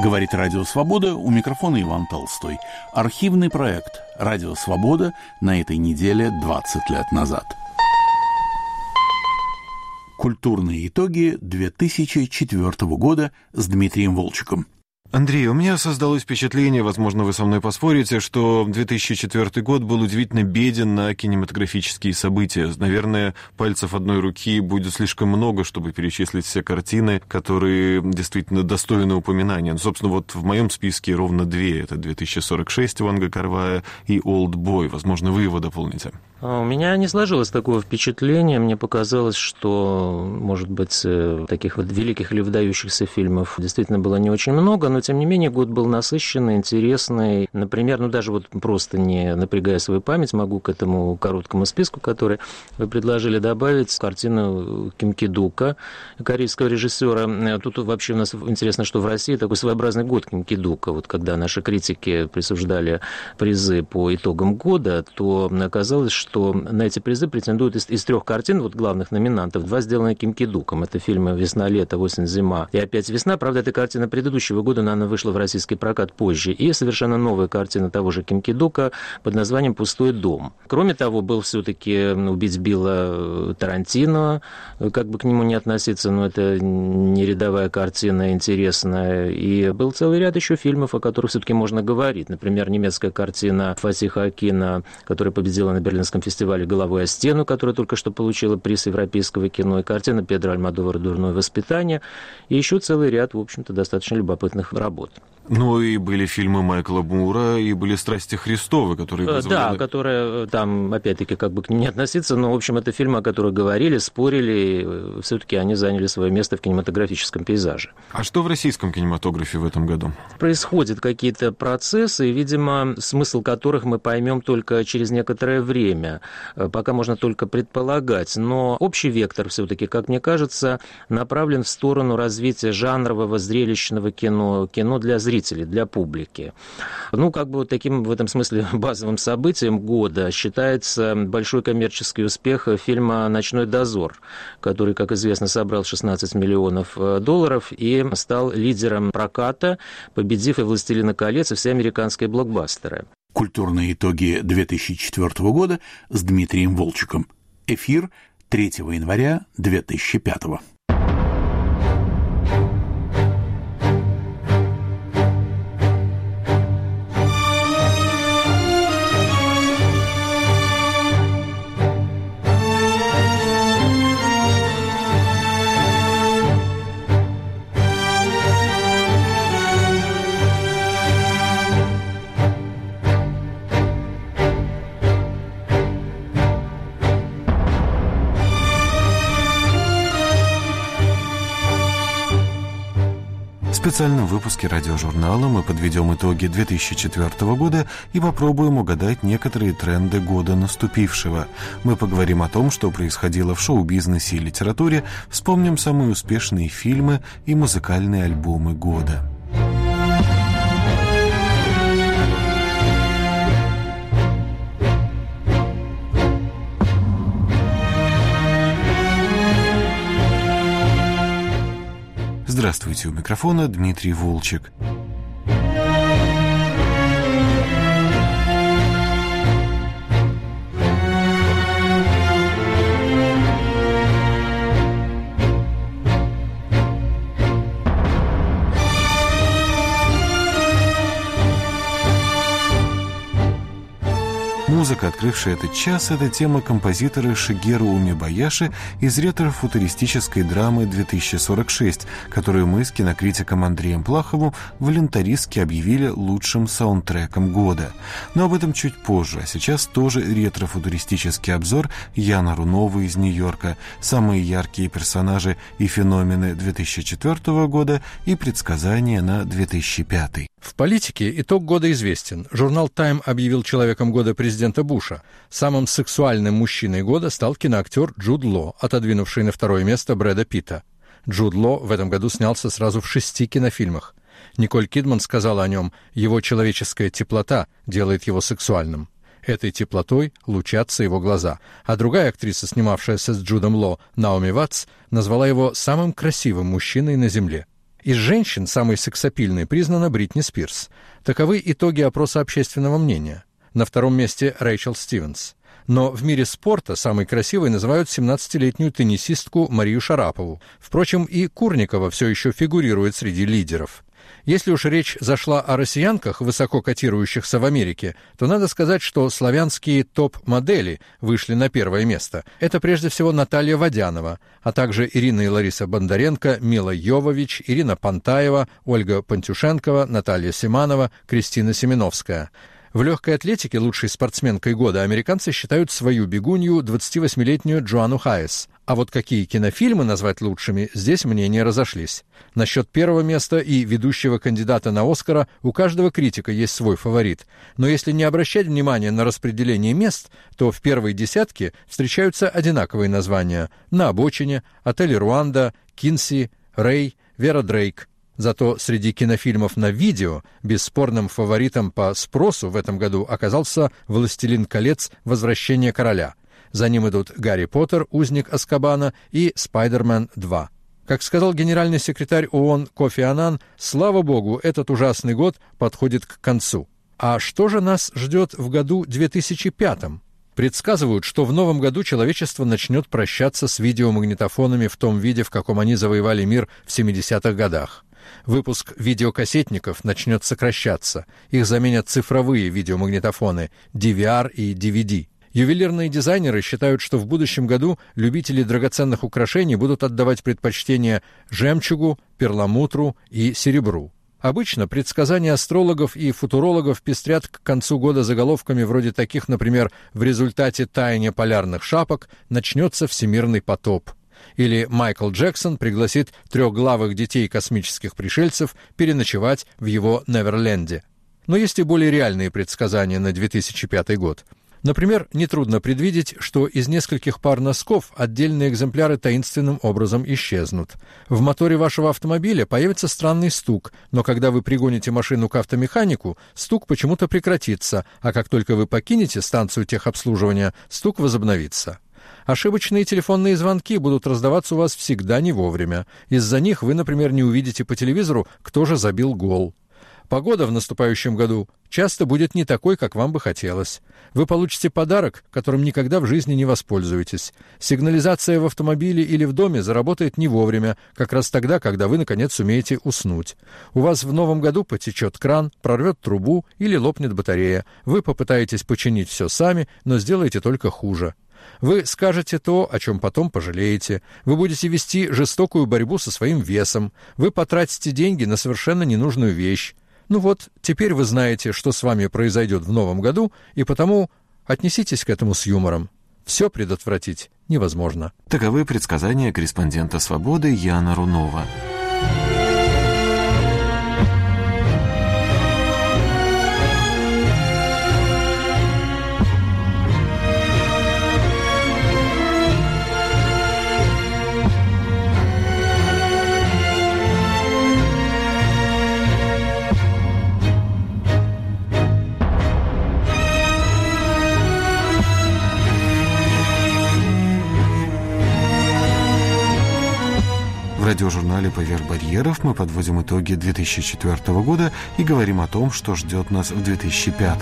Говорит Радио Свобода, у микрофона Иван Толстой. Архивный проект «Радио Свобода» на этой неделе 20 лет назад. Культурные итоги 2004 года с Дмитрием Волчеком. Андрей, у меня создалось впечатление, возможно, вы со мной поспорите, что 2004 год был удивительно беден на кинематографические события. Наверное, пальцев одной руки будет слишком много, чтобы перечислить все картины, которые действительно достойны упоминания. Собственно, вот в моем списке ровно две. Это 2046 Ванга Карвая и «Олдбой». Возможно, вы его дополните. У меня не сложилось такого впечатления. Мне показалось, что, может быть, таких вот великих или выдающихся фильмов действительно было не очень много, но, тем не менее, год был насыщенный, интересный. Например, даже вот просто не напрягая свою память, могу к этому короткому списку, который вы предложили, добавить картину Ким Ки-дука, корейского режиссера. Тут вообще у нас интересно, что в России такой своеобразный год Ким Ки-дука. Вот когда наши критики присуждали призы по итогам года, то оказалось, что на эти призы претендуют из трех картин, вот главных номинантов, два сделаны Ким Ки-дуком. Это фильмы «Весна-лето», «Осень-зима» и «Опять весна». Правда, эта картина предыдущего года, но она вышла в российский прокат позже. И совершенно новая картина того же Ким Ки-дука под названием «Пустой дом». Кроме того, был все-таки «Убить Билла» Тарантино. Как бы к нему не относиться, но это не рядовая картина, интересная. И был целый ряд еще фильмов, о которых все-таки можно говорить. Например, немецкая картина Фатиха Акина, которая победила на Берлинском фестивале «Головой о стену», которая только что получила приз европейского кино, и картина Педро Альмодовара «Дурное воспитание», и еще целый ряд, в общем-то, достаточно любопытных работ. Ну и были фильмы Майкла Мура, и были «Страсти Христовы», которые вызвали... Да, которые там, опять-таки, как бы к ним не относиться, но, в общем, это фильмы, о которых говорили, спорили, и все-таки они заняли свое место в кинематографическом пейзаже. А что в российском кинематографе в этом году? Происходят какие-то процессы, видимо, смысл которых мы поймем только через некоторое время. Пока можно только предполагать, но общий вектор все-таки, как мне кажется, направлен в сторону развития жанрового, зрелищного кино, кино для зрителей, для публики. Как бы вот таким в этом смысле базовым событием года считается большой коммерческий успех фильма «Ночной дозор», который, как известно, собрал $16 миллионов и стал лидером проката, победив и «Властелина колец», и все американские блокбастеры. Культурные итоги 2004 года с Дмитрием Волчеком. Эфир 3 января 2005. В специальном выпуске радиожурнала мы подведем итоги 2004 года и попробуем угадать некоторые тренды года наступившего. Мы поговорим о том, что происходило в шоу-бизнесе и литературе, вспомним самые успешные фильмы и музыкальные альбомы года. Здравствуйте, у микрофона Дмитрий Волчек. Музыка, открывшая этот час, это тема композитора Шигеру Умибаяши из ретро-футуристической драмы «2046», которую мы с кинокритиком Андреем Плаховым волюнтаристски объявили лучшим саундтреком года. Но об этом чуть позже, а сейчас тоже ретро-футуристический обзор Яна Рунова из Нью-Йорка, самые яркие персонажи и феномены 2004 года и предсказания на 2005. В политике итог года известен. Журнал «Тайм» объявил человеком года президента Буша. Самым сексуальным мужчиной года стал киноактер Джуд Ло, отодвинувший на второе место Брэда Питта. Джуд Ло в этом году снялся сразу в 6 кинофильмах. Николь Кидман сказала о нем: «Его человеческая теплота делает его сексуальным». Этой теплотой лучатся его глаза. А другая актриса, снимавшаяся с Джудом Ло, Наоми Ватс, назвала его самым красивым мужчиной на земле. Из женщин самой сексапильной признана Бритни Спирс. Таковы итоги опроса общественного мнения. На втором месте Рэйчел Стивенс. Но в мире спорта самой красивой называют 17-летнюю теннисистку Марию Шарапову. Впрочем, и Курникова все еще фигурирует среди лидеров. Если уж речь зашла о россиянках, высоко котирующихся в Америке, то надо сказать, что славянские топ-модели вышли на первое место. Это прежде всего Наталья Водянова, а также Ирина и Лариса Бондаренко, Мила Йовович, Ирина Пантаева, Ольга Пантюшенкова, Наталья Симанова, Кристина Семеновская. В легкой атлетике лучшей спортсменкой года американцы считают свою бегунью 28-летнюю Джоанну Хайес. А вот какие кинофильмы назвать лучшими, здесь мнения разошлись. Насчет первого места и ведущего кандидата на «Оскара» у каждого критика есть свой фаворит. Но если не обращать внимания на распределение мест, то в первой десятке встречаются одинаковые названия: «На обочине», «Отель Руанда», «Кинси», «Рэй», «Вера Дрейк». Зато среди кинофильмов на видео бесспорным фаворитом по спросу в этом году оказался «Властелин колец. Возвращение короля». За ним идут «Гарри Поттер. Узник Азкабана» и «Спайдермен 2». Как сказал генеральный секретарь ООН Кофи Аннан, слава богу, этот ужасный год подходит к концу. А что же нас ждет в году 2005? Предсказывают, что в новом году человечество начнет прощаться с видеомагнитофонами в том виде, в каком они завоевали мир в 70-х годах. Выпуск видеокассетников начнет сокращаться. Их заменят цифровые видеомагнитофоны DVR и DVD. Ювелирные дизайнеры считают, что в будущем году любители драгоценных украшений будут отдавать предпочтение жемчугу, перламутру и серебру. Обычно предсказания астрологов и футурологов пестрят к концу года заголовками вроде таких, например, «В результате таяния полярных шапок начнется всемирный потоп». Или Майкл Джексон пригласит трехглавых детей космических пришельцев переночевать в его Неверленде. Но есть и более реальные предсказания на 2005 год. Например, нетрудно предвидеть, что из нескольких пар носков отдельные экземпляры таинственным образом исчезнут. В моторе вашего автомобиля появится странный стук, но когда вы пригоните машину к автомеханику, стук почему-то прекратится, а как только вы покинете станцию техобслуживания, стук возобновится. Ошибочные телефонные звонки будут раздаваться у вас всегда не вовремя. Из-за них вы, например, не увидите по телевизору, кто же забил гол. Погода в наступающем году часто будет не такой, как вам бы хотелось. Вы получите подарок, которым никогда в жизни не воспользуетесь. Сигнализация в автомобиле или в доме заработает не вовремя, как раз тогда, когда вы, наконец, сумеете уснуть. У вас в новом году потечет кран, прорвет трубу или лопнет батарея. Вы попытаетесь починить все сами, но сделаете только хуже. Вы скажете то, о чем потом пожалеете. Вы будете вести жестокую борьбу со своим весом. Вы потратите деньги на совершенно ненужную вещь. Ну вот, теперь вы знаете, что с вами произойдет в новом году, и потому отнеситесь к этому с юмором. Все предотвратить невозможно. Таковы предсказания корреспондента «Свободы» Яна Рунова. В радиожурнале «Поверх барьеров» мы подводим итоги 2004 года и говорим о том, что ждет нас в 2005.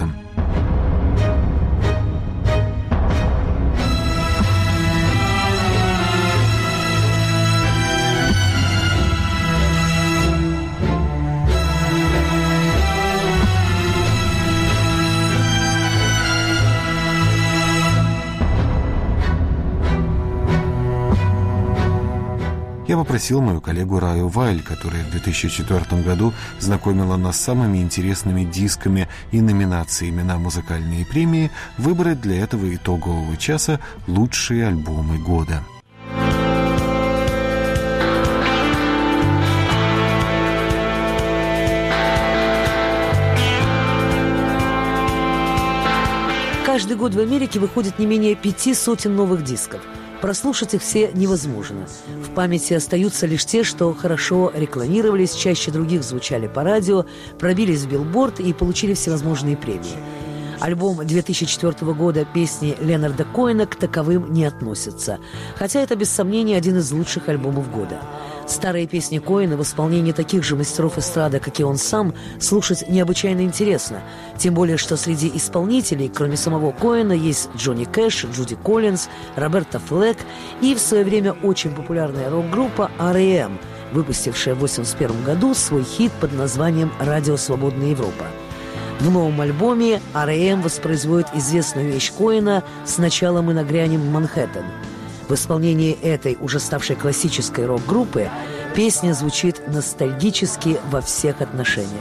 Я попросил мою коллегу Раю Вайль, которая в 2004 году знакомила нас с самыми интересными дисками и номинациями на музыкальные премии, выбрать для этого итогового часа лучшие альбомы года. Каждый год в Америке выходит не менее 500 новых дисков. Прослушать их все невозможно. В памяти остаются лишь те, что хорошо рекламировались, чаще других звучали по радио, пробились в билборд и получили всевозможные премии. Альбом 2004 года песни Леонарда Коэна к таковым не относится. Хотя это, без сомнения, один из лучших альбомов года. Старые песни Коэна в исполнении таких же мастеров эстрады, как и он сам, слушать необычайно интересно. Тем более, что среди исполнителей, кроме самого Коэна, есть Джонни Кэш, Джуди Коллинз, Роберта Флэк и в свое время очень популярная рок-группа R.E.M., выпустившая в 1981 году свой хит под названием «Радио Свободная Европа». В новом альбоме R.E.M. воспроизводит известную вещь Коэна «Сначала мы нагрянем в Манхэттен». В исполнении этой уже ставшей классической рок-группы песня звучит ностальгически во всех отношениях.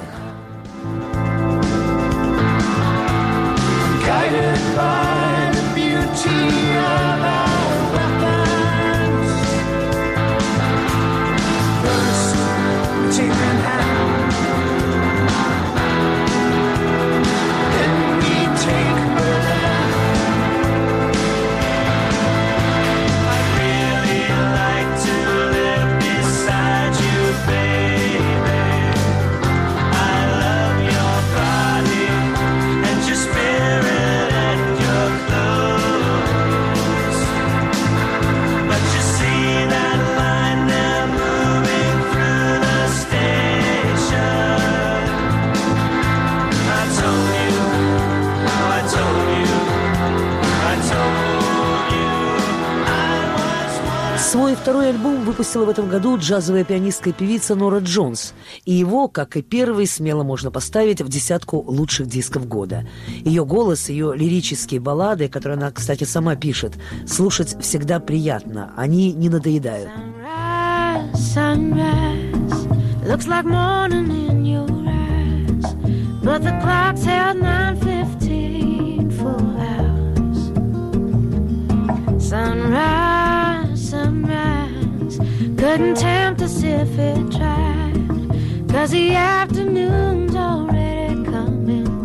Свой второй альбом выпустила в этом году джазовая пианистка и певица Нора Джонс. И его, как и первый, смело можно поставить в десятку лучших дисков года. Ее голос, ее лирические баллады, которые она, кстати, сама пишет, слушать всегда приятно. Они не надоедают. Couldn't tempt us if it tried, 'cause the afternoon's already come and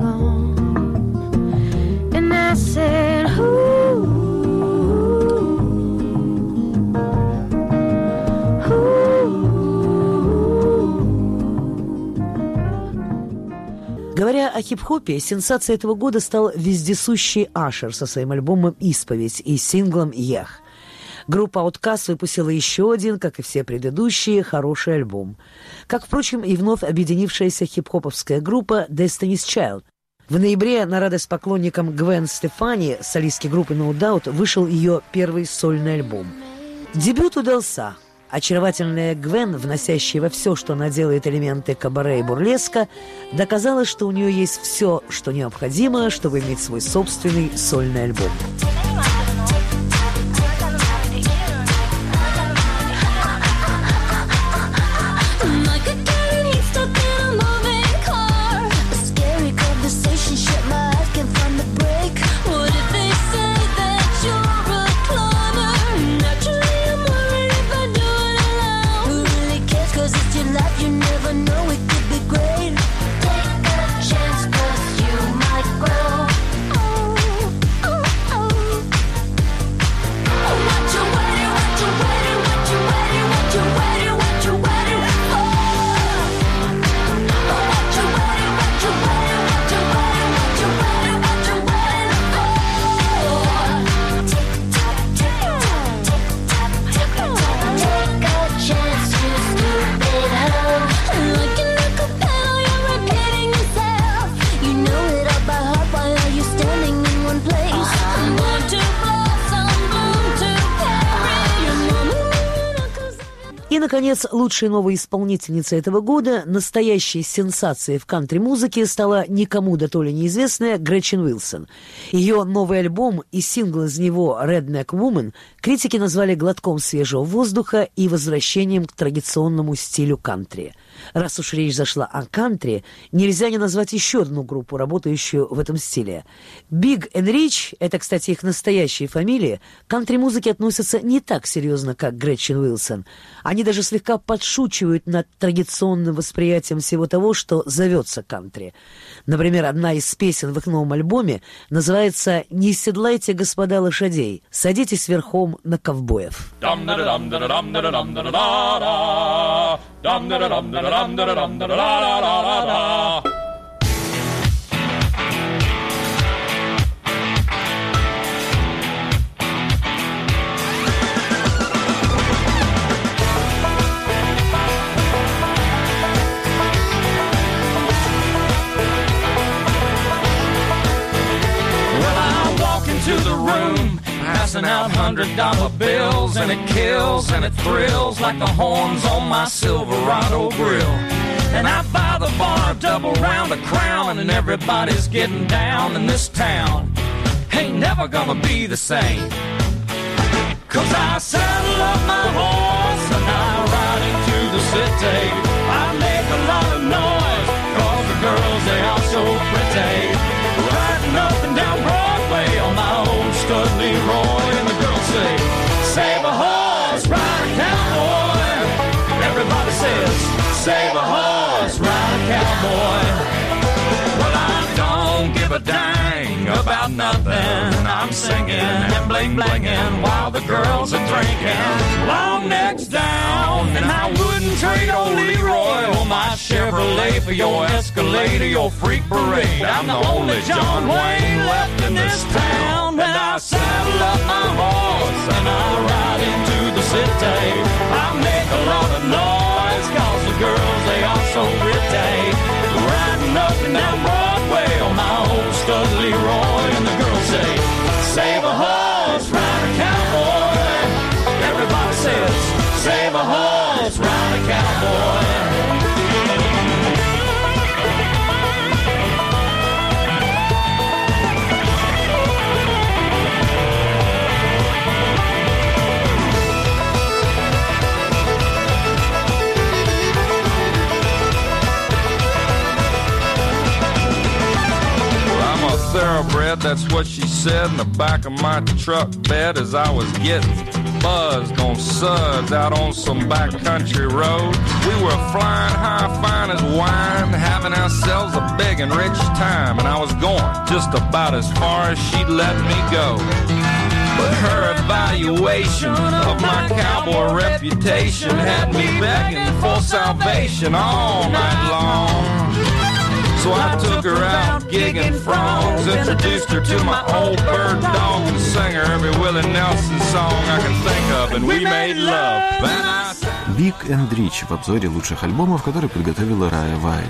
gone. And I said, ooh, Говоря о хип-хопе, сенсацией этого года стал вездесущий Ашер со своим альбомом «Исповедь» и синглом «Ях». Группа Outkast выпустила еще один, как и все предыдущие, хороший альбом. Как, впрочем, и вновь объединившаяся хип-хоповская группа Destiny's Child. В ноябре на радость поклонникам Гвен Стефани, солистки группы No Doubt, вышел ее первый сольный альбом. Дебют удался. Очаровательная Гвен, вносящая во все, что она делает, элементы кабаре и бурлеска, доказала, что у нее есть все, что необходимо, чтобы иметь свой собственный сольный альбом. И, наконец, лучшей новой исполнительницей этого года, настоящей сенсацией в кантри-музыке, стала никому да то ли неизвестная Гретчен Уилсон. Ее новый альбом и сингл из него «Redneck Woman» критики назвали глотком свежего воздуха и возвращением к традиционному стилю кантри. Раз уж речь зашла о кантри, нельзя не назвать еще одну группу, работающую в этом стиле. Big and Rich — это, кстати, их настоящие фамилии, к кантри-музыке относятся не так серьезно, как Гретчен Уилсон. Они даже слегка подшучивают над традиционным восприятием всего того, что зовется кантри. Например, одна из песен в их новом альбоме называется «Не седлайте, господа, лошадей, садитесь верхом на ковбоев». $100 bills, and it kills and it thrills like the horns on my Silverado grill. And I buy the bar a double round of Crown, and everybody's getting down in this town. Ain't never gonna be the same. 'Cause I saddle up my horse and I ride into the city. I make a lot of noise 'cause the girls, they are so pretty. Riding up and down Broadway on my old stud Leroy, and the girls say, save a horse, ride a cowboy. Everybody says, save a horse, ride a cowboy. Well, I don't give a dang about nothing. I'm singing and bling-blinging while the girls are drinking. Long necks down, and I wouldn't trade old Leroy or my Chevrolet for your Escalade or your freak parade. I'm the only John Wayne left in this town. When I saddle up my horse and I ride into the city, I make a lot of noise 'cause the girls, they are so pretty. Riding up and down Broadway on my old stud Leroy, and the girls say, save a horse, ride a cowboy. Everybody says, save a horse, ride a cowboy. Thoroughbred, that's what she said in the back of my truck bed as I was getting buzzed on suds out on some backcountry road. We were flying high, fine as wine, having ourselves a big and rich time, and I was going just about as far as she'd let me go. But her evaluation of my cowboy reputation had me begging for salvation all night long. So I took her out gigging frogs, introduced her to my old bird dog, and sang her every Willie Nelson song I can think of, and we made love. Big and Rich в обзоре лучших альбомов, который подготовила Рая Вайль.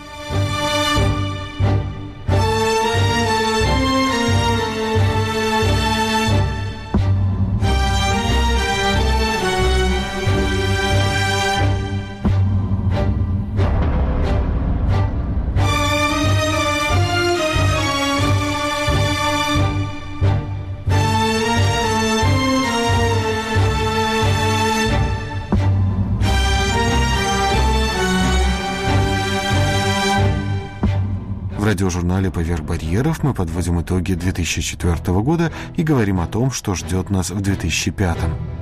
В радиожурнале «Поверх барьеров» мы подводим итоги 2004 года и говорим о том, что ждет нас в 2005.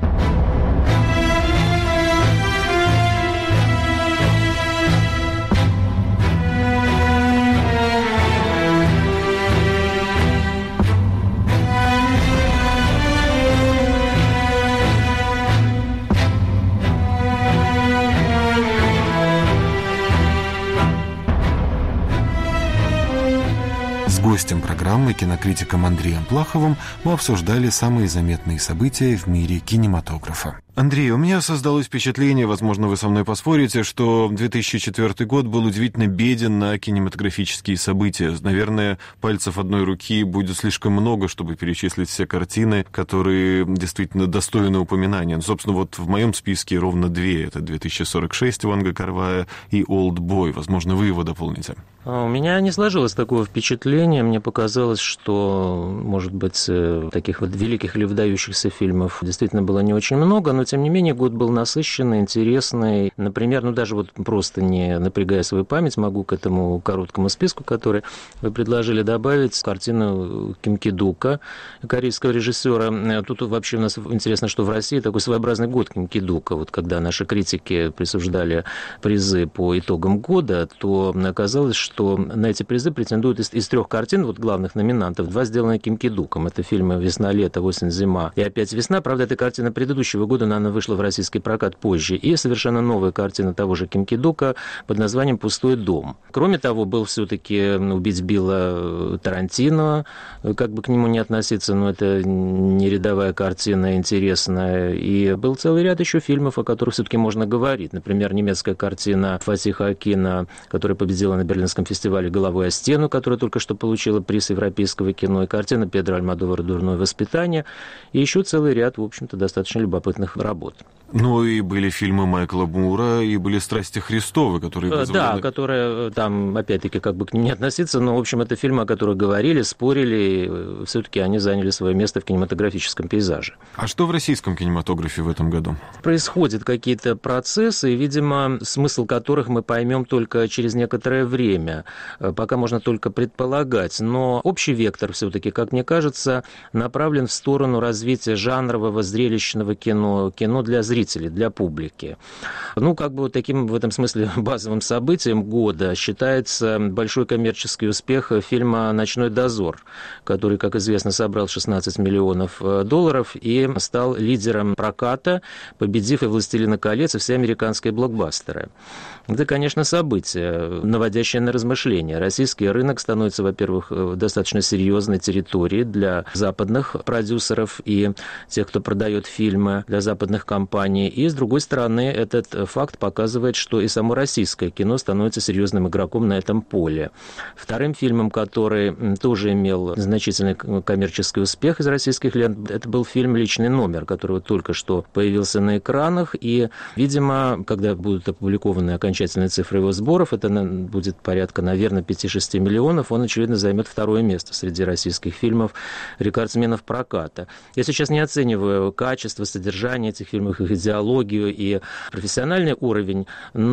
Гостем программы, кинокритиком Андреем Плаховым, мы обсуждали самые заметные события в мире кинематографа. Андрей, у меня создалось впечатление, возможно, вы со мной поспорите, что 2004 год был удивительно беден на кинематографические события. Наверное, пальцев одной руки будет слишком много, чтобы перечислить все картины, которые действительно достойны упоминания. Собственно, вот в моем списке ровно две. Это 2046 Ванга Карвая и «Олдбой». Возможно, вы его дополните. У меня не сложилось такого впечатления. Мне показалось, что, может быть, таких вот великих или выдающихся фильмов действительно было не очень много, но, тем не менее, год был насыщенный, интересный. Например, даже вот просто не напрягая свою память, могу к этому короткому списку, который вы предложили, добавить картину Ким Ки-дука, корейского режиссера. Тут вообще у нас интересно, что в России такой своеобразный год Ким Ки-дука. Вот когда наши критики присуждали призы по итогам года, то оказалось, что на эти призы претендуют из трех картин, вот главных номинантов, два сделаны Ким Ки-дуком. Это фильмы «Весна-лето», «Осень-зима» и «Опять весна». Правда, эта картина предыдущего года Очевидно, она вышла в российский прокат позже. И совершенно новая картина того же Ким Ки-дука под названием «Пустой дом». Кроме того, был все-таки «Убить Билла» Тарантино, как бы к нему не относиться, но это не рядовая картина, интересная. И был целый ряд еще фильмов, о которых все-таки можно говорить. Например, немецкая картина Фатиха Акина, которая победила на Берлинском фестивале «Головой о стену», которая только что получила приз европейского кино, и картина Педро Альмодовара «Дурное воспитание», и еще целый ряд, в общем-то, достаточно любопытных работ. Ну и были фильмы Майкла Мура, и были «Страсти Христовы», которые вызвали... Да, которые там, опять-таки, как бы к ним не относиться, но, в общем, это фильмы, о которых говорили, спорили, и все-таки они заняли свое место в кинематографическом пейзаже. А что в российском кинематографе в этом году? Происходят какие-то процессы, видимо, смысл которых мы поймем только через некоторое время. Пока можно только предполагать. Но общий вектор все-таки, как мне кажется, направлен в сторону развития жанрового, зрелищного кино, кино для зрителей, для публики. Ну, как бы вот таким в этом смысле базовым событием года считается большой коммерческий успех фильма «Ночной дозор», который, как известно, собрал $16 миллионов и стал лидером проката, победив и «Властелина колец», и все американские блокбастеры. Это, конечно, событие, наводящее на размышления. Российский рынок становится, во-первых, достаточно серьезной территорией для западных продюсеров и тех, кто продает фильмы, для западных компаний. И, с другой стороны, этот факт показывает, что и само российское кино становится серьезным игроком на этом поле. Вторым фильмом, который тоже имел значительный коммерческий успех из российских лент, это был фильм «Личный номер», который вот только что появился на экранах. И, видимо, когда будут опубликованы окончательные цифры его сборов, это будет порядка, наверное, 5-6 миллионов, он, очевидно, займет второе место среди российских фильмов рекордсменов проката. Я сейчас не оцениваю качество, содержание этих фильмов, их идеологию и профессиональный уровень,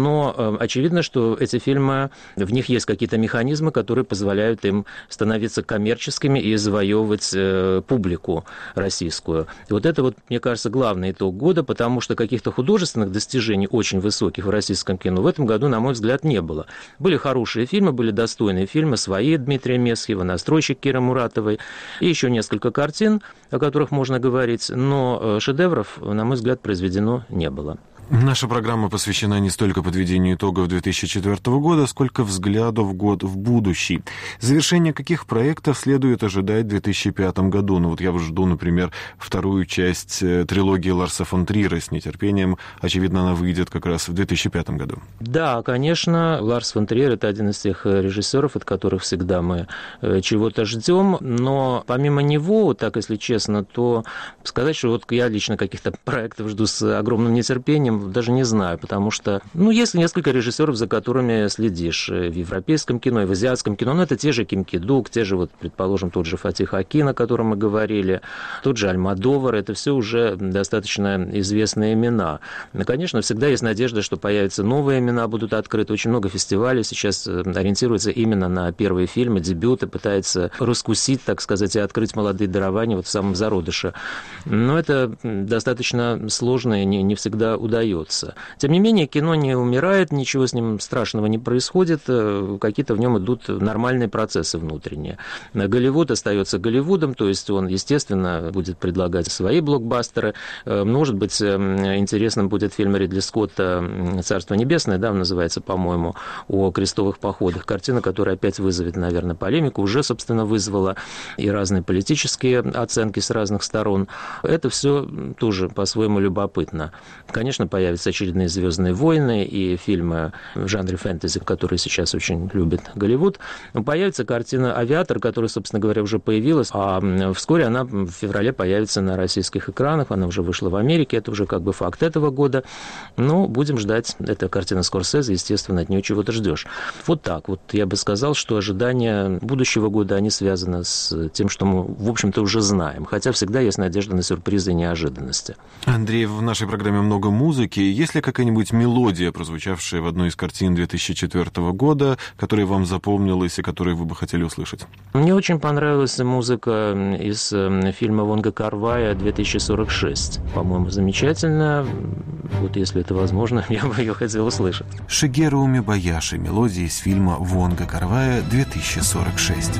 но очевидно, что эти фильмы, в них есть какие-то механизмы, которые позволяют им становиться коммерческими и завоевывать публику российскую. И вот это, мне кажется, главный итог года, потому что каких-то художественных достижений очень высоких в российском кино в этом году, на мой взгляд, не было. Были хорошие фильмы, были достойные фильмы, «Свои» Дмитрия Месхиева, «Настройщик» Киры Муратовой и еще несколько картин, о которых можно говорить, но шедевров, на мой взгляд, произведено не было. Наша программа посвящена не столько подведению итогов 2004 года, сколько взгляду в год в будущий. Завершение каких проектов следует ожидать в 2005 году? Ну вот я жду, например, вторую часть трилогии Ларса фон Триера с нетерпением. Очевидно, она выйдет как раз в 2005 году. Да, конечно, Ларс фон Триер — это один из тех режиссеров, от которых всегда мы чего-то ждем, но помимо него, так если честно, то сказать, что вот я лично каких-то проектов жду с огромным нетерпением, даже не знаю, потому что, есть несколько режиссеров, за которыми следишь в европейском кино и в азиатском кино, но это те же Ким Ки-дук, те же, предположим, тот же Фатих Акин, о котором мы говорили, тот же Альмодовар, это все уже достаточно известные имена. Но, конечно, всегда есть надежда, что появятся новые имена, будут открыты. Очень много фестивалей сейчас ориентируется именно на первые фильмы, дебюты, пытается раскусить, так сказать, и открыть молодые дарования в самом зародыше. Но это достаточно сложно и не всегда удается. Тем не менее, кино не умирает, ничего с ним страшного не происходит, какие-то в нем идут нормальные процессы внутренние. Голливуд остается Голливудом, то есть он, естественно, будет предлагать свои блокбастеры. Может быть, интересным будет фильм Ридли Скотта «Царство небесное», да, он называется, по-моему, о крестовых походах. Картина, которая опять вызовет, наверное, полемику, уже, собственно, вызвала и разные политические оценки с разных сторон. Это все тоже по-своему любопытно. Конечно, появятся очередные «Звездные войны» и фильмы в жанре фэнтези, которые сейчас очень любит Голливуд. Появится картина «Авиатор», которая, собственно говоря, уже появилась, а вскоре она в феврале появится на российских экранах, она уже вышла в Америке, это уже как бы факт этого года. Но будем ждать. Это картина Скорсезе, естественно, от нее чего-то ждешь. Вот так вот я бы сказал, что ожидания будущего года, они связаны с тем, что мы, в общем-то, уже знаем. Хотя всегда есть надежда на сюрпризы и неожиданности. Андрей, в нашей программе много музыки. Есть ли какая-нибудь мелодия, прозвучавшая в одной из картин 2004 года, которая вам запомнилась и которую вы бы хотели услышать? Мне очень понравилась музыка из фильма Вонга Кар-вая «2046». По-моему, замечательная. Вот если это возможно, я бы ее хотел услышать. Шигеру Умибаяши, мелодия из фильма Вонга Кар-вая «2046».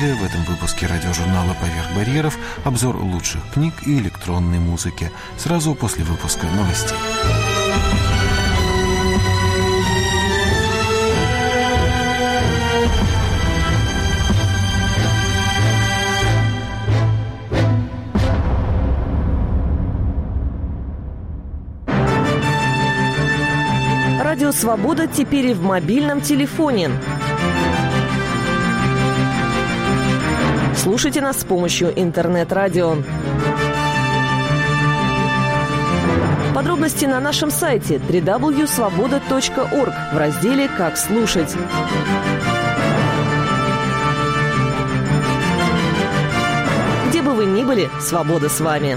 Далее в этом выпуске радиожурнала «Поверх барьеров» обзор лучших книг и электронной музыки. Сразу после выпуска новостей. Радио «Свобода» теперь и в мобильном телефоне. Слушайте нас с помощью интернет-радио. Подробности на нашем сайте www.svoboda.org в разделе «Как слушать». Где бы вы ни были, свобода с вами.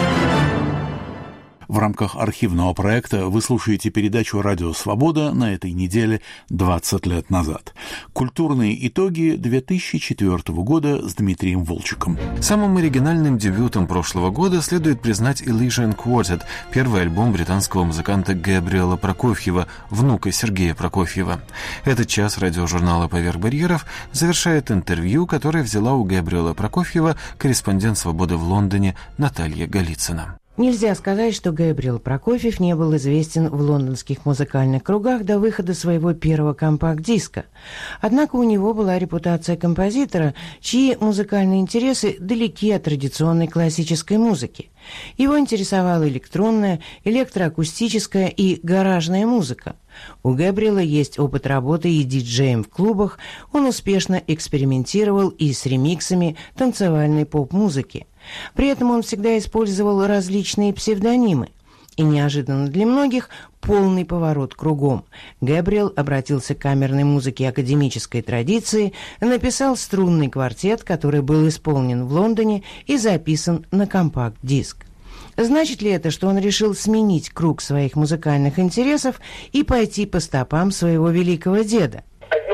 В рамках архивного проекта вы слушаете передачу «Радио Свобода» на этой неделе 20 лет назад. Культурные итоги 2004 года с Дмитрием Волчеком. Самым оригинальным дебютом прошлого года следует признать Elysian Quartet, первый альбом британского музыканта Габриэла Прокофьева, внука Сергея Прокофьева. Этот час радиожурнала «Поверх барьеров» завершает интервью, которое взяла у Габриэла Прокофьева корреспондент «Свободы» в Лондоне Наталья Голицына. Нельзя сказать, что Габриэл Прокофьев не был известен в лондонских музыкальных кругах до выхода своего первого компакт-диска. Однако у него была репутация композитора, чьи музыкальные интересы далеки от традиционной классической музыки. Его интересовала электронная, электроакустическая и гаражная музыка. У Габриэла есть опыт работы и диджеем в клубах, он успешно экспериментировал и с ремиксами танцевальной поп-музыки. При этом он всегда использовал различные псевдонимы. И неожиданно для многих полный поворот кругом. Габриэл обратился к камерной музыке академической традиции, написал струнный квартет, который был исполнен в Лондоне и записан на компакт-диск. Значит ли это, что он решил сменить круг своих музыкальных интересов и пойти по стопам своего великого деда?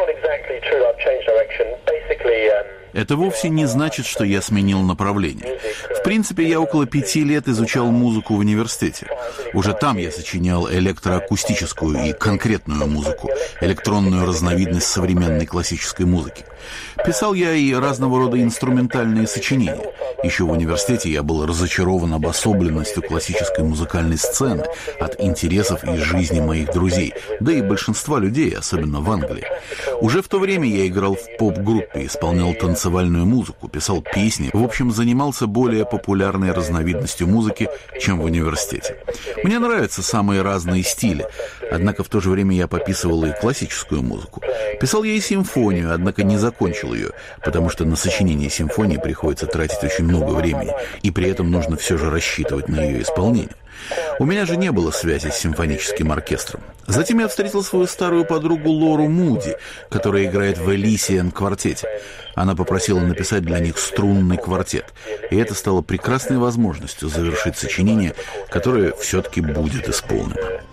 Это вовсе не значит, что я сменил направление. В принципе, я около 5 лет изучал музыку в университете. Уже там я сочинял электроакустическую и конкретную музыку, электронную разновидность современной классической музыки. Писал я и разного рода инструментальные сочинения. Еще в университете я был разочарован обособленностью классической музыкальной сцены от интересов и жизни моих друзей, да и большинства людей, особенно в Англии. Уже в то время я играл в поп-группе, исполнял танцевальную музыку, писал песни, в общем, занимался более популярной разновидностью музыки, чем в университете. Мне нравятся самые разные стили, однако в то же время я пописывал и классическую музыку. Писал я и симфонию, однако не закончил ее, потому что на сочинение симфонии приходится тратить очень много времени, и при этом нужно все же рассчитывать на ее исполнение. У меня же не было связи с симфоническим оркестром. Затем я встретил свою старую подругу Лору Муди, которая играет в Elysian квартете. Она попросила написать для них струнный квартет, и это стало прекрасной возможностью завершить сочинение, которое все-таки будет исполнено.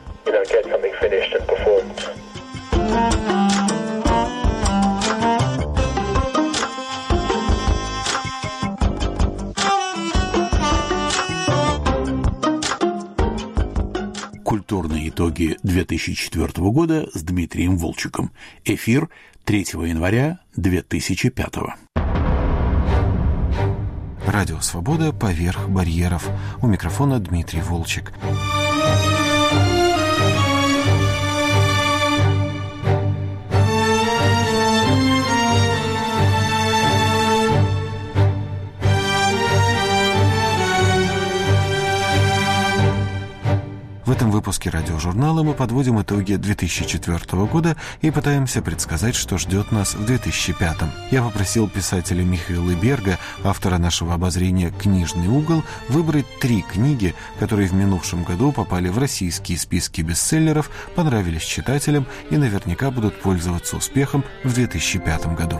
Культурные итоги 2004 года с Дмитрием Волчеком. Эфир 3 января 2005. Радио «Свобода» поверх барьеров. У микрофона Дмитрий Волчек. В этом выпуске радиожурнала мы подводим итоги 2004 года и пытаемся предсказать, что ждет нас в 2005. Я попросил писателя Михаила Берга, автора нашего обозрения «Книжный угол», выбрать 3 книги, которые в минувшем году попали в российские списки бестселлеров, понравились читателям и наверняка будут пользоваться успехом в 2005 году.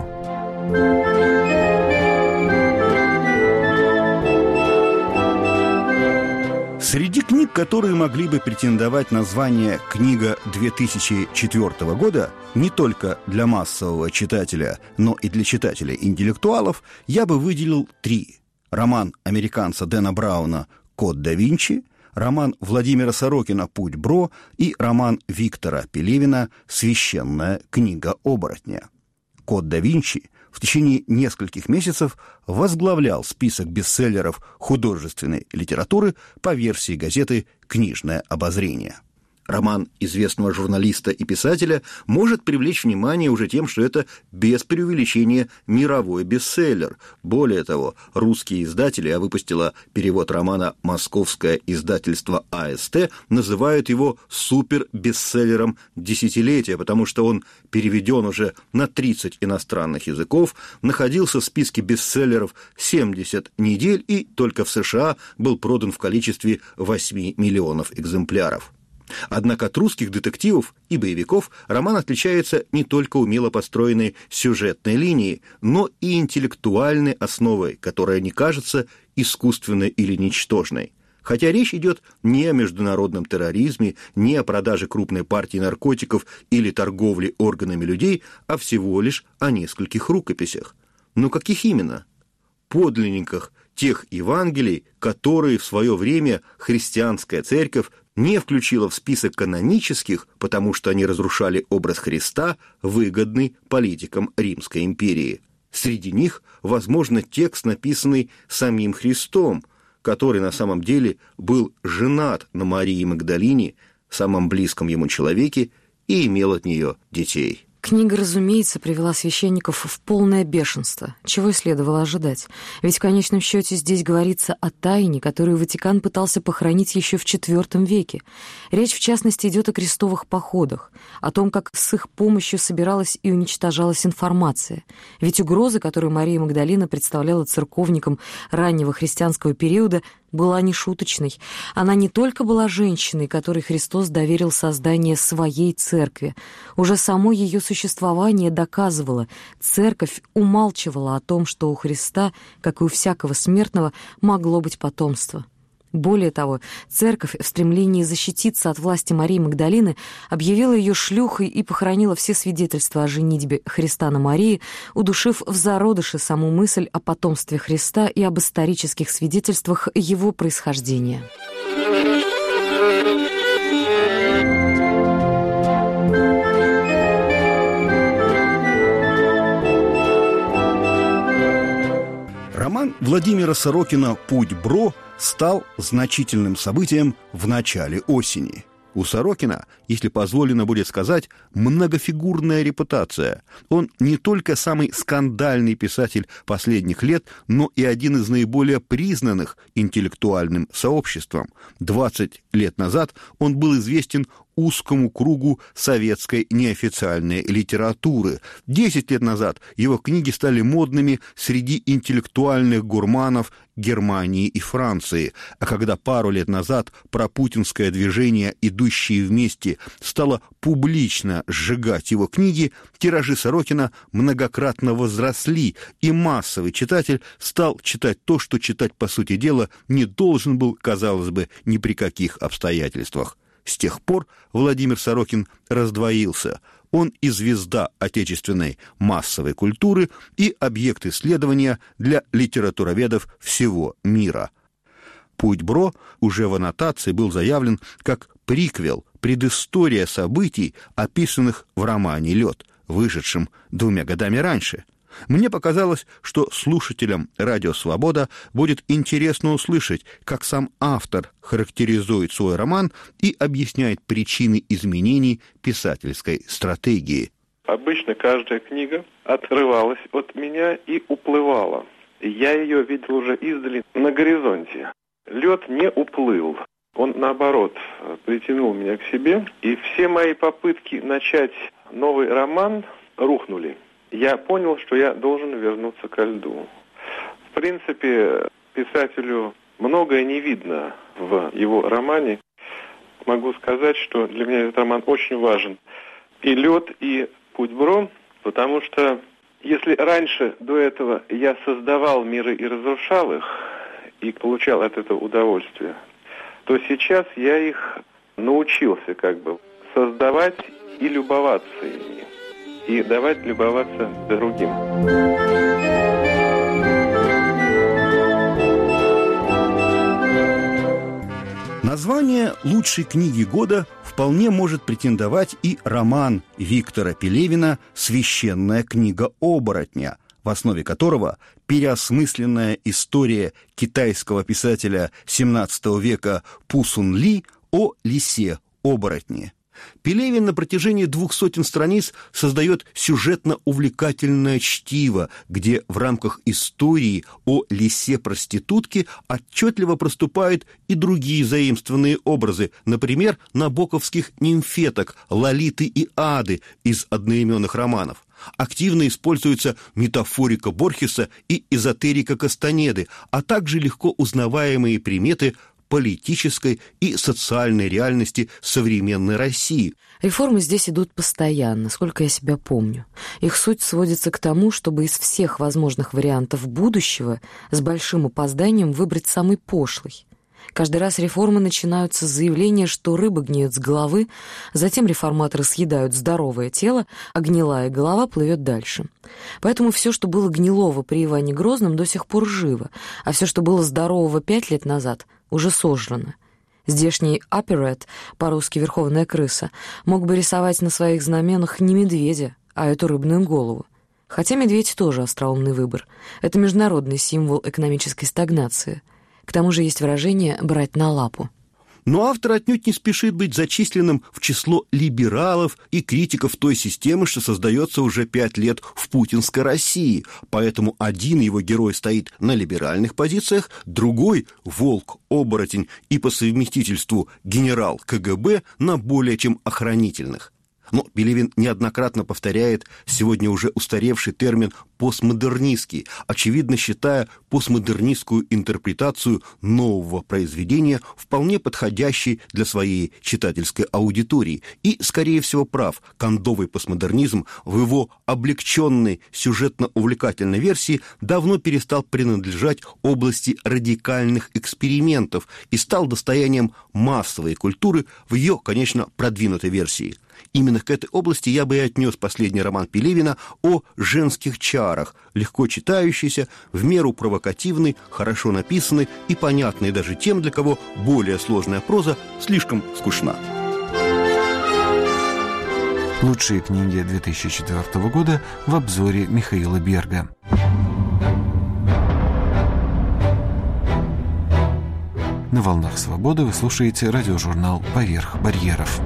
Среди книг, которые могли бы претендовать на звание «Книга 2004 года», не только для массового читателя, но и для читателей-интеллектуалов, я бы выделил 3. Роман американца Дэна Брауна «Код да Винчи», роман Владимира Сорокина «Путь Бро» и роман Виктора Пелевина «Священная книга оборотня». «Код да Винчи» в течение нескольких месяцев возглавлял список бестселлеров художественной литературы по версии газеты «Книжное обозрение». Роман известного журналиста и писателя может привлечь внимание уже тем, что это без преувеличения мировой бестселлер. Более того, русские издатели, а выпустило перевод романа московское издательство АСТ, называют его супербестселлером десятилетия, потому что он переведен уже на 30 иностранных языков, находился в списке бестселлеров 70 недель и только в США был продан в количестве 8 миллионов экземпляров. Однако от русских детективов и боевиков роман отличается не только умело построенной сюжетной линией, но и интеллектуальной основой, которая не кажется искусственной или ничтожной. Хотя речь идет не о международном терроризме, не о продаже крупной партии наркотиков или торговле органами людей, а всего лишь о нескольких рукописях. Но каких именно? Подлинниках тех Евангелий, которые в свое время христианская церковь не включила в список канонических, потому что они разрушали образ Христа, выгодный политикам Римской империи. Среди них, возможно, текст, написанный самим Христом, который на самом деле был женат на Марии Магдалине, самом близком ему человеке, и имел от нее детей. Книга, разумеется, привела священников в полное бешенство, чего и следовало ожидать. Ведь в конечном счете здесь говорится о тайне, которую Ватикан пытался похоронить еще в IV веке. Речь, в частности, идет о крестовых походах, о том, как с их помощью собиралась и уничтожалась информация. Ведь угроза, которую Мария Магдалина представляла церковникам раннего христианского периода, была нешуточной. Она не только была женщиной, которой Христос доверил создание своей церкви. Уже само ее существование доказывало, церковь умалчивала о том, что у Христа, как и у всякого смертного, могло быть потомство. Более того, церковь в стремлении защититься от власти Марии Магдалины объявила ее шлюхой и похоронила все свидетельства о женитьбе Христа на Марии, удушив в зародыше саму мысль о потомстве Христа и об исторических свидетельствах его происхождения. Роман Владимира Сорокина «Путь-Бро» стал значительным событием в начале осени. У Сорокина, если позволено будет сказать, многофигурная репутация. Он не только самый скандальный писатель последних лет, но и один из наиболее признанных интеллектуальным сообществом. 20 лет назад он был известен узкому кругу советской неофициальной литературы. 10 лет назад его книги стали модными среди интеллектуальных гурманов Германии и Франции. А когда пару лет назад пропутинское движение «Идущие вместе» стало публично сжигать его книги, тиражи Сорокина многократно возросли, и массовый читатель стал читать то, что читать, по сути дела, не должен был, казалось бы, ни при каких обстоятельствах. С тех пор Владимир Сорокин раздвоился. Он и звезда отечественной массовой культуры, и объект исследования для литературоведов всего мира. «Путь-Бро» уже в аннотации был заявлен как приквел, предыстория событий, описанных в романе «Лед», вышедшем 2 годами раньше. Мне показалось, что слушателям «Радио Свобода» будет интересно услышать, как сам автор характеризует свой роман и объясняет причины изменений писательской стратегии. Обычно каждая книга отрывалась от меня и уплывала. Я ее видел уже издали на горизонте. «Лед» не уплыл. Он, наоборот, притянул меня к себе, и все мои попытки начать новый роман рухнули. Я понял, что я должен вернуться ко льду. В принципе, писателю многое не видно в его романе. Могу сказать, что для меня этот роман очень важен. И «Лед», и «Путь-Бро», потому что если раньше, до этого, я создавал миры и разрушал их, и получал от этого удовольствие, то сейчас я их научился создавать и любоваться ими. И давать любоваться другим. Название лучшей книги года вполне может претендовать и роман Виктора Пелевина «Священная книга оборотня». в основе которого переосмысленная история китайского писателя XVII века Пу Сун Ли о лисе-оборотне. Пелевин на протяжении 200 страниц создает сюжетно-увлекательное чтиво, где в рамках истории о лисе-проститутке отчетливо проступают и другие заимствованные образы, например, набоковских нимфеток Лолиты и Ады из одноименных романов. Активно используется метафорика Борхеса и эзотерика Кастанеды, а также легко узнаваемые приметы политической и социальной реальности современной России. Реформы здесь идут постоянно, сколько я себя помню. Их суть сводится к тому, чтобы из всех возможных вариантов будущего с большим опозданием выбрать самый пошлый. Каждый раз реформы начинаются с заявления, что рыба гниет с головы, затем реформаторы съедают здоровое тело, а гнилая голова плывет дальше. Поэтому все, что было гнилого при Иване Грозном, до сих пор живо, а все, что было здорового 5 лет назад, уже сожрано. Здешний оперет, по-русски «верховная крыса», мог бы рисовать на своих знаменах не медведя, а эту рыбную голову. Хотя медведь тоже остроумный выбор. Это международный символ экономической стагнации. К тому же есть выражение «брать на лапу». Но автор отнюдь не спешит быть зачисленным в число либералов и критиков той системы, что создается уже 5 лет в путинской России. Поэтому один его герой стоит на либеральных позициях, другой – волк-оборотень и по совместительству генерал КГБ на более чем охранительных. Но Пелевин неоднократно повторяет сегодня уже устаревший термин «постмодернистский», очевидно считая постмодернистскую интерпретацию нового произведения вполне подходящей для своей читательской аудитории. И, скорее всего, прав. Кондовый постмодернизм в его облегченной сюжетно-увлекательной версии давно перестал принадлежать области радикальных экспериментов и стал достоянием массовой культуры в ее, конечно, продвинутой версии. Именно к этой области я бы и отнес последний роман Пелевина о женских чарах, легко читающийся, в меру провокативный, хорошо написанный и понятный даже тем, для кого более сложная проза слишком скучна. Лучшие книги 2004 года в обзоре Михаила Берга. На «Волнах свободы» вы слушаете радиожурнал «Поверх барьеров».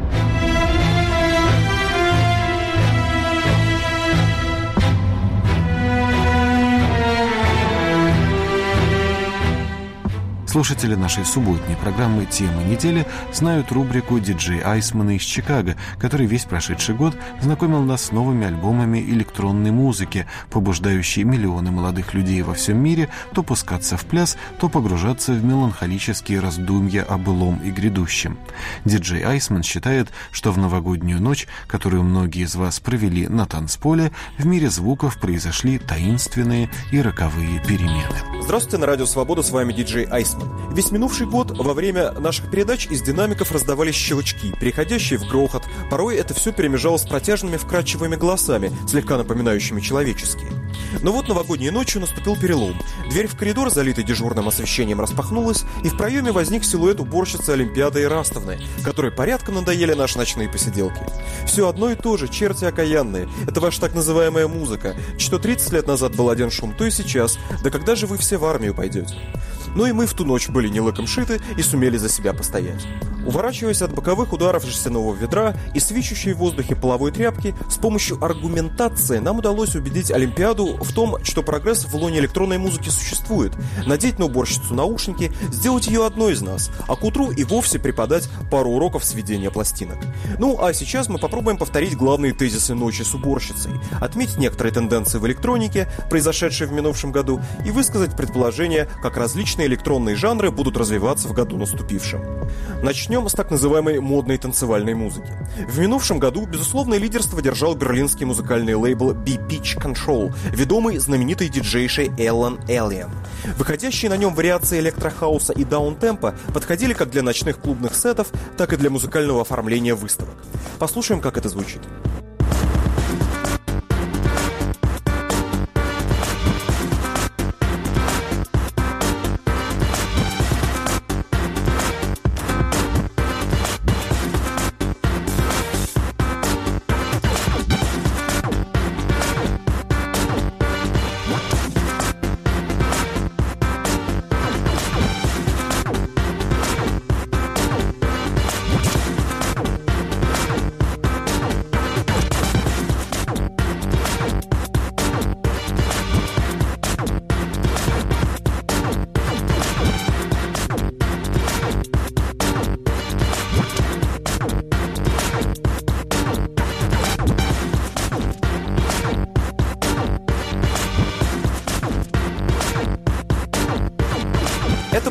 Слушатели нашей субботней программы «Темы недели» знают рубрику «Диджей Айсмана из Чикаго», который весь прошедший год знакомил нас с новыми альбомами электронной музыки, побуждающей миллионы молодых людей во всем мире то пускаться в пляс, то погружаться в меланхолические раздумья о былом и грядущем. Диджей Айсман считает, что в новогоднюю ночь, которую многие из вас провели на танцполе, в мире звуков произошли таинственные и роковые перемены. Здравствуйте, на радио «Свобода», с вами диджей Айсман. Весь минувший год во время наших передач из динамиков раздавались щелчки, переходящие в грохот. Порой это все перемежалось с протяжными вкрадчивыми голосами, слегка напоминающими человеческие. Но вот новогодней ночью наступил перелом. Дверь в коридор, залитый дежурным освещением, распахнулась, и в проеме возник силуэт уборщицы Олимпиады Ирастовны, которой порядком надоели наши ночные посиделки. Все одно и то же, черти окаянные. Это ваша так называемая музыка. Что 30 лет назад был один шум, то и сейчас. Да когда же вы все в армию пойдете? Но и мы в ту ночь были не лыком шиты и сумели за себя постоять. Уворачиваясь от боковых ударов жестяного ведра и свищущей в воздухе половой тряпки, с помощью аргументации нам удалось убедить Олимпиаду в том, что прогресс в лоне электронной музыки существует, надеть на уборщицу наушники, сделать ее одной из нас, а к утру и вовсе преподать пару уроков сведения пластинок. Ну, а сейчас мы попробуем повторить главные тезисы ночи с уборщицей, отметить некоторые тенденции в электронике, произошедшие в минувшем году, и высказать предположение, как различные электронные жанры будут развиваться в году наступившем. Начнем с так называемой модной танцевальной музыки. В минувшем году безусловное лидерство держал берлинский музыкальный лейбл B-Pitch Control, ведомый знаменитой диджейшей Эллен Эллиен. Выходящие на нем вариации электрохауса и даунтемпа подходили как для ночных клубных сетов, так и для музыкального оформления выставок. Послушаем, как это звучит.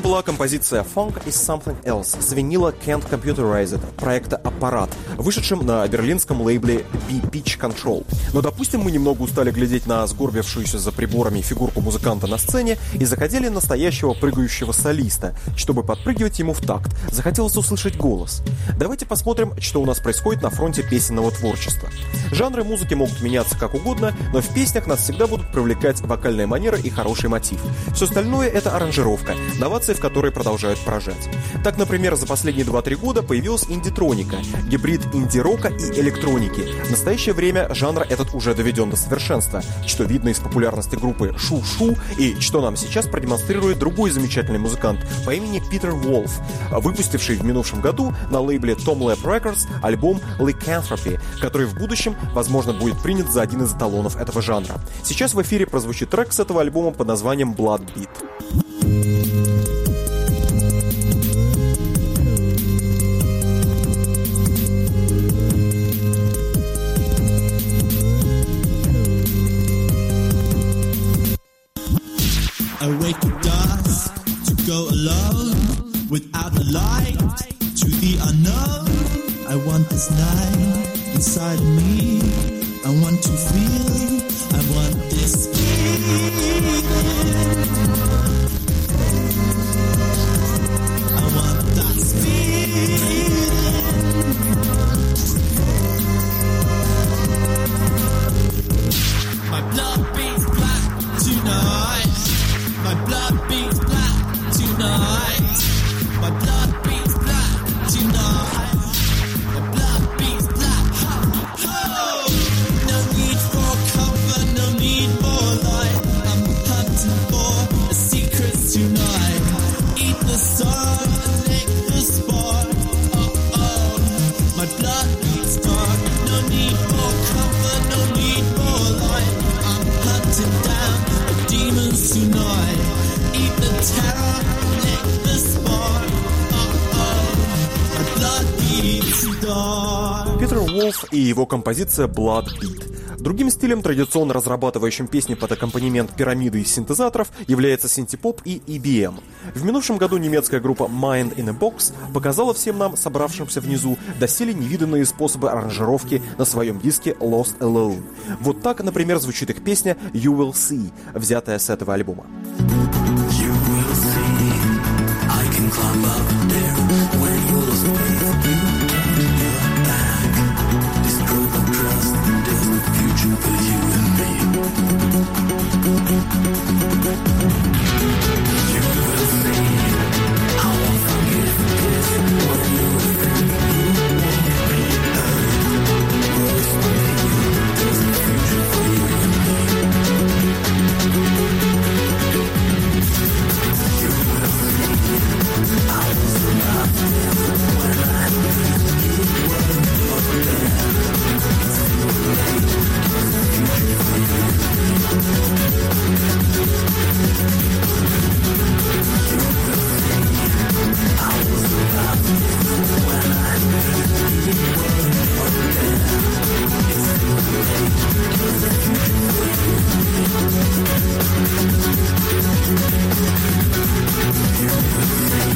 была композиция «Funk is Something Else» с винила Can't Computerize It проекта «Аппарат», вышедшим на берлинском лейбле B-Pitch Control. Но, допустим, мы немного устали глядеть на сгорбившуюся за приборами фигурку музыканта на сцене и захотели настоящего прыгающего солиста. Чтобы подпрыгивать ему в такт, захотелось услышать голос. Давайте посмотрим, что у нас происходит на фронте песенного творчества. Жанры музыки могут меняться как угодно, но в песнях нас всегда будут привлекать вокальная манера и хороший мотив. Все остальное — это аранжировка, новации в которой продолжают поражать. Так, например, за последние 2-3 года появилась индитроника, гибрид инди-рока и электроники. В настоящее время жанр этот уже доведен до совершенства, что видно из популярности группы Шу-Шу и что нам сейчас продемонстрирует другой замечательный музыкант по имени Питер Волф, выпустивший в минувшем году на лейбле Tom Lab Records альбом Lycanthropy, который в будущем, возможно, будет принят за один из эталонов этого жанра. Сейчас в эфире прозвучит трек с этого альбома под названием Blood Beat. I wake at dusk to go alone without a light to the unknown. I want this night inside of me. I want to feel. I want this feeling. I want that feeling. My blood beats black tonight. My blood beats black tonight. My blood beats black tonight. My blood beats black. Oh, no need for cover, no need for light. I'm hunting for the secrets tonight. Eat the sun and lick the spark. Oh, oh, my blood beats dark. No need for cover, no need for light. I'm hunting down the demons tonight. Eat the terror, lick the spark. Oh, oh, my blood beats dark. Питер Волф и его композиция Blood Beat. Другим стилем, традиционно разрабатывающим песни под аккомпанемент пирамиды из синтезаторов, является синтепоп и EBM. В минувшем году немецкая группа Mind in a Box показала всем нам, собравшимся внизу, доселе невиданные способы аранжировки на своем диске Lost Alone. Вот так, например, звучит их песня You Will See, взятая с этого альбома. You will see, I can climb up there when you lost faith. You're back, this group of trust, there's no future for you and me. You will see, I won't forget this when you offend me. Words for you, there's no future for you and me. You will see, I was alive when I met you. Weren't over there. It's too late. There's no future for you and you will see, I was alive when I met you. Weren't over there. It's too late. There's no future for you and you will see.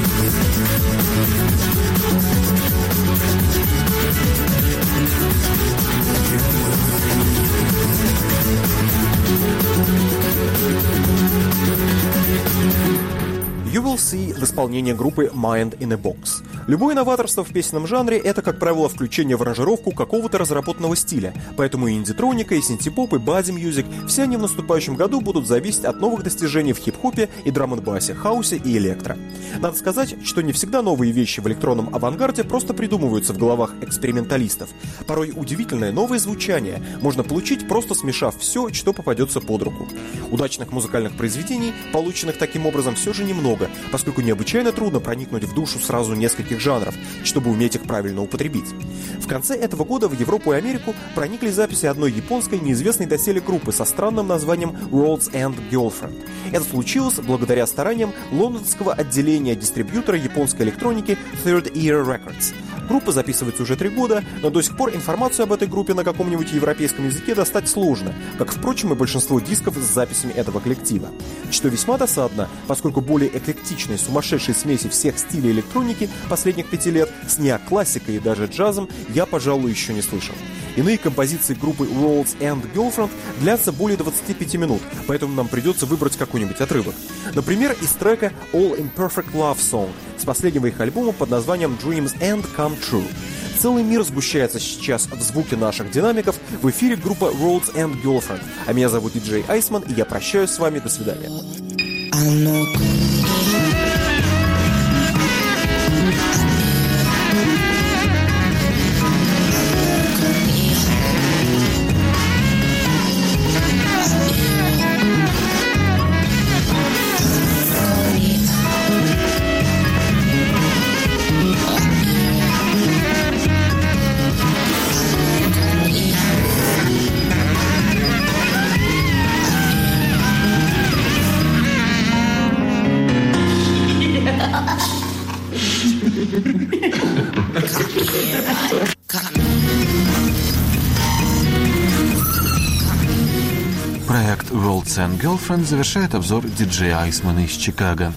You Will See в исполнении группы Mind in a Box. Любое новаторство в песенном жанре — это, как правило, включение в аранжировку какого-то разработанного стиля, поэтому и индитроника, и синтепоп, и бади-мьюзик — все они в наступающем году будут зависеть от новых достижений в хип-хопе и драм-н-басе, хаусе и электро. Надо сказать, что не всегда новые вещи в электронном авангарде просто придумываются в головах эксперименталистов. Порой удивительное новое звучание можно получить, просто смешав все, что попадется под руку. Удачных музыкальных произведений, полученных таким образом, все же немного, поскольку необычайно трудно проникнуть в душу сразу нескольких жанров, чтобы уметь их правильно употребить. В конце этого года в Европу и Америку проникли записи одной японской неизвестной доселе группы со странным названием World's End Girlfriend. Это случилось благодаря стараниям лондонского отделения дистрибьютора японской электроники Third Ear Records. Группа записывается уже 3 года, но до сих пор информацию об этой группе на каком-нибудь европейском языке достать сложно, как, впрочем, и большинство дисков с записями этого коллектива. Что весьма досадно, поскольку более эклектичной, сумасшедшей смеси всех стилей электроники последних 5 лет с неоклассикой и даже джазом я, пожалуй, еще не слышал. Иные композиции группы World's End Girlfriend длятся более 25 минут, поэтому нам придется выбрать какой-нибудь отрывок. Например, из трека All Imperfect Love Song с последнего их альбома под названием Dreams End Come True. Целый мир сгущается сейчас в звуке наших динамиков. В эфире группа World's End Girlfriend. А меня зовут диджей Айсман, и я прощаюсь с вами. До свидания. Проект World's End Girlfriend завершает обзор диджея Айсмана из Чикаго.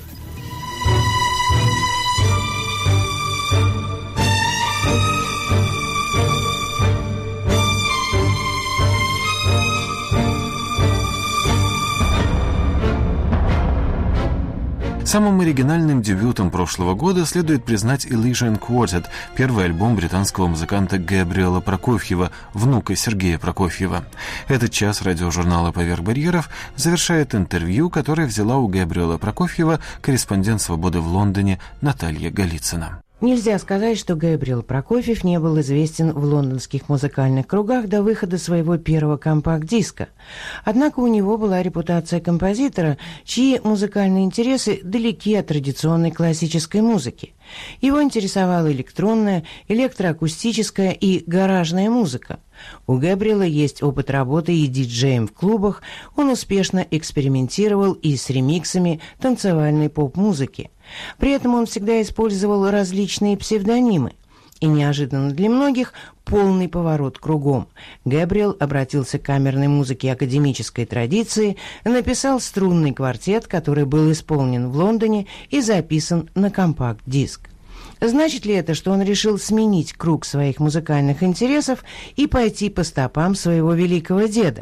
Самым оригинальным дебютом прошлого года следует признать Elysian Quartet, первый альбом британского музыканта Габриэла Прокофьева, внука Сергея Прокофьева. Этот час радиожурнала «Поверх барьеров» завершает интервью, которое взяла у Габриэла Прокофьева корреспондент «Свободы» в Лондоне Наталья Голицына. Нельзя сказать, что Габриэл Прокофьев не был известен в лондонских музыкальных кругах до выхода своего первого компакт-диска. Однако у него была репутация композитора, чьи музыкальные интересы далеки от традиционной классической музыки. Его интересовала электронная, электроакустическая и гаражная музыка. У Габриэла есть опыт работы и диджеем в клубах, он успешно экспериментировал и с ремиксами танцевальной поп-музыки. При этом он всегда использовал различные псевдонимы. И неожиданно для многих полный поворот кругом. Габриэл обратился к камерной музыке академической традиции, написал струнный квартет, который был исполнен в Лондоне и записан на компакт-диск. Значит ли это, что он решил сменить круг своих музыкальных интересов и пойти по стопам своего великого деда?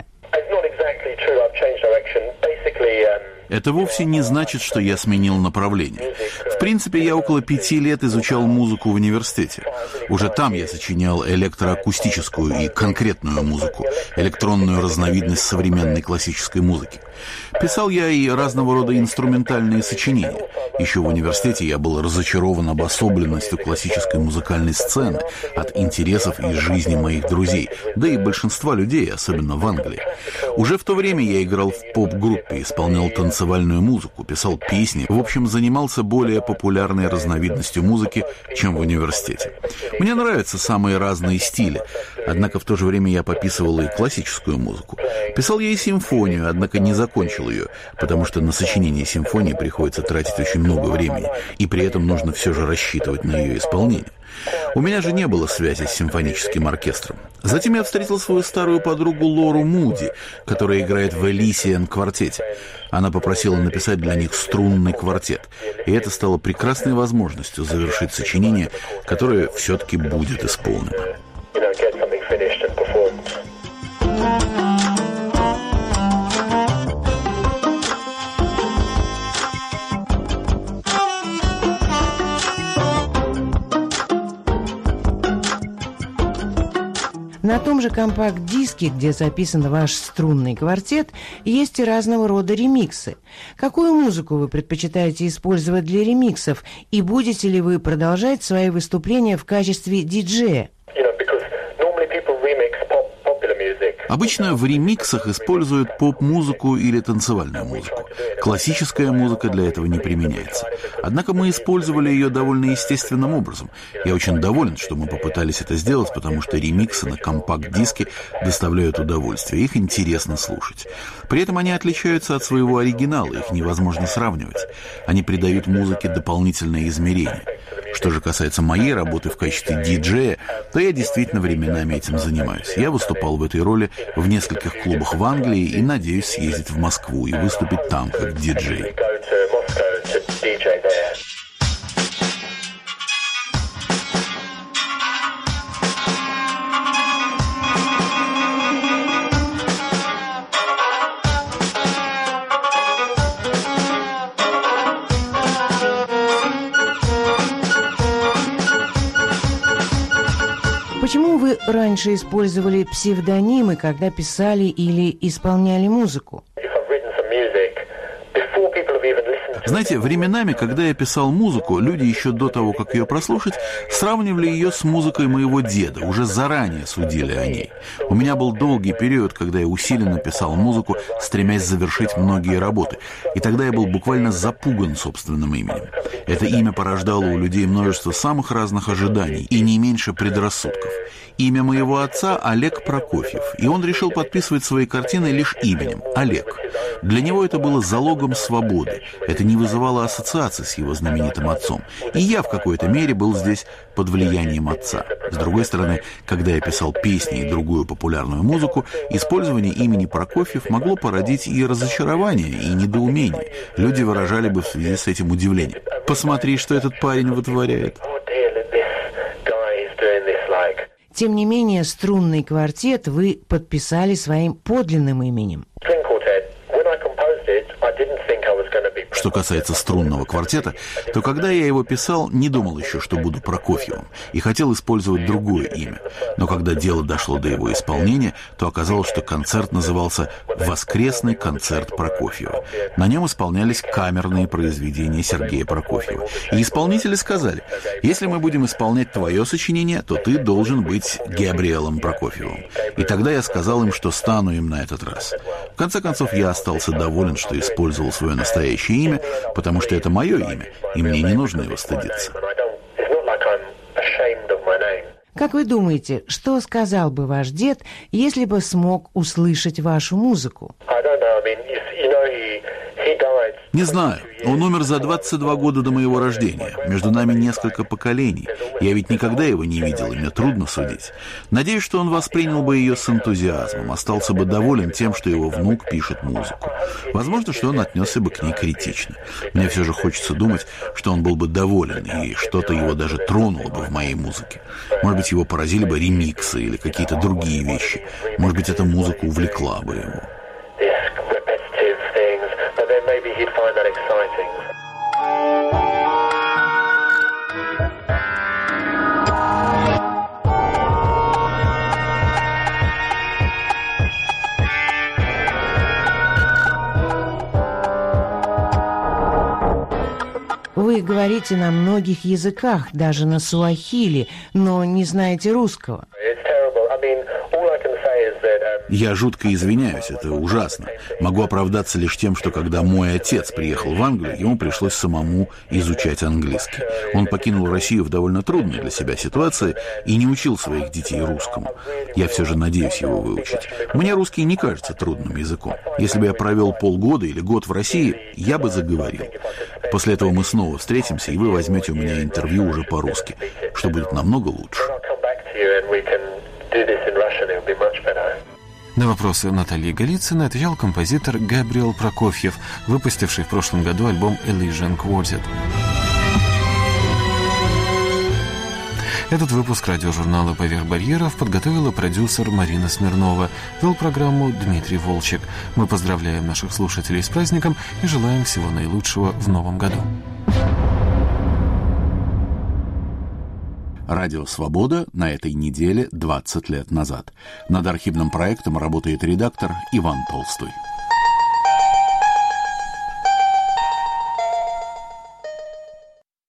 Это вовсе не значит, что я сменил направление. В принципе, я около 5 лет изучал музыку в университете. Уже там я сочинял электроакустическую и конкретную музыку, электронную разновидность современной классической музыки. Писал я и разного рода инструментальные сочинения. Еще в университете я был разочарован обособленностью классической музыкальной сцены, от интересов и жизни моих друзей, да и большинства людей, особенно в Англии. Уже в то время я играл в поп-группе, исполнял танцевальную музыку, писал песни, в общем, занимался более популярной разновидностью музыки, чем в университете. Мне нравятся самые разные стили, однако в то же время я пописывал и классическую музыку. Писал я и симфонию, однако не закончил ее, потому что на сочинение симфонии приходится тратить очень много времени, и при этом нужно все же рассчитывать на ее исполнение. У меня же не было связи с симфоническим оркестром. Затем я встретил свою старую подругу Лору Муди, которая играет в Elysian квартете. Она попросила написать для них струнный квартет, и это стало прекрасной возможностью завершить сочинение, которое все-таки будет исполнено. На том же компакт-диске, где записан ваш струнный квартет, есть и разного рода ремиксы. Какую музыку вы предпочитаете использовать для ремиксов, и будете ли вы продолжать свои выступления в качестве диджея? Обычно в ремиксах используют поп-музыку или танцевальную музыку. Классическая музыка для этого не применяется. Однако мы использовали ее довольно естественным образом. Я очень доволен, что мы попытались это сделать, потому что ремиксы на компакт-диске доставляют удовольствие, их интересно слушать. При этом они отличаются от своего оригинала, их невозможно сравнивать. Они придают музыке дополнительное измерение. Что же касается моей работы в качестве диджея, то я действительно временами этим занимаюсь. Я выступал в этой роли в нескольких клубах в Англии и надеюсь съездить в Москву и выступить там как диджей. Почему вы раньше использовали псевдонимы, когда писали или исполняли музыку? Знаете, временами, когда я писал музыку, люди еще до того, как ее прослушать, сравнивали ее с музыкой моего деда, уже заранее судили о ней. У меня был долгий период, когда я усиленно писал музыку, стремясь завершить многие работы. И тогда я был буквально запуган собственным именем. Это имя порождало у людей множество самых разных ожиданий и не меньше предрассудков. Имя моего отца Олег Прокофьев, и он решил подписывать свои картины лишь именем – Олег. Для него это было залогом свободы. Это не вызывало ассоциаций с его знаменитым отцом. И я в какой-то мере был здесь под влиянием отца. С другой стороны, когда я писал песни и другую популярную музыку, использование имени Прокофьев могло породить и разочарование, и недоумение. Люди выражали бы в связи с этим удивление. «Посмотри, что этот парень вытворяет». Тем не менее, струнный квартет вы подписали своим подлинным именем. Что касается струнного квартета, то когда я его писал, не думал еще, что буду Прокофьевым, и хотел использовать другое имя. Но когда дело дошло до его исполнения, то оказалось, что концерт назывался «Воскресный концерт Прокофьева». На нем исполнялись камерные произведения Сергея Прокофьева. И исполнители сказали: «Если мы будем исполнять твое сочинение, то ты должен быть Габриэлом Прокофьевым». И тогда я сказал им, что стану им на этот раз. В конце концов, я остался доволен, что использовал свое настоящее имя, потому что это мое имя, и мне не нужно его стыдиться. Как вы думаете, что сказал бы ваш дед, если бы смог услышать вашу музыку? Не знаю. Он умер за 22 года до моего рождения. Между нами несколько поколений. Я ведь никогда его не видел, и мне трудно судить. Надеюсь, что он воспринял бы ее с энтузиазмом, остался бы доволен тем, что его внук пишет музыку. Возможно, что он отнесся бы к ней критично. Мне все же хочется думать, что он был бы доволен, и что-то его даже тронуло бы в моей музыке. Может быть, его поразили бы ремиксы или какие-то другие вещи. Может быть, эта музыка увлекла бы его. Вы говорите на многих языках, даже на суахили, но не знаете русского. Я жутко извиняюсь, это ужасно. Могу оправдаться лишь тем, что когда мой отец приехал в Англию, ему пришлось самому изучать английский. Он покинул Россию в довольно трудной для себя ситуации и не учил своих детей русскому. Я все же надеюсь его выучить. Мне русский не кажется трудным языком. Если бы я провел полгода или год в России, я бы заговорил. После этого мы снова встретимся, и вы возьмете у меня интервью уже по-русски, что будет намного лучше. На вопросы Натальи Голицыной отвечал композитор Габриэл Прокофьев, выпустивший в прошлом году альбом «Elysian Quartet». Этот выпуск радиожурнала «Поверх барьеров» подготовила продюсер Марина Смирнова, вел программу Дмитрий Волчек. Мы поздравляем наших слушателей с праздником и желаем всего наилучшего в новом году. Радио «Свобода» на этой неделе 20 лет назад. Над архивным проектом работает редактор Иван Толстой.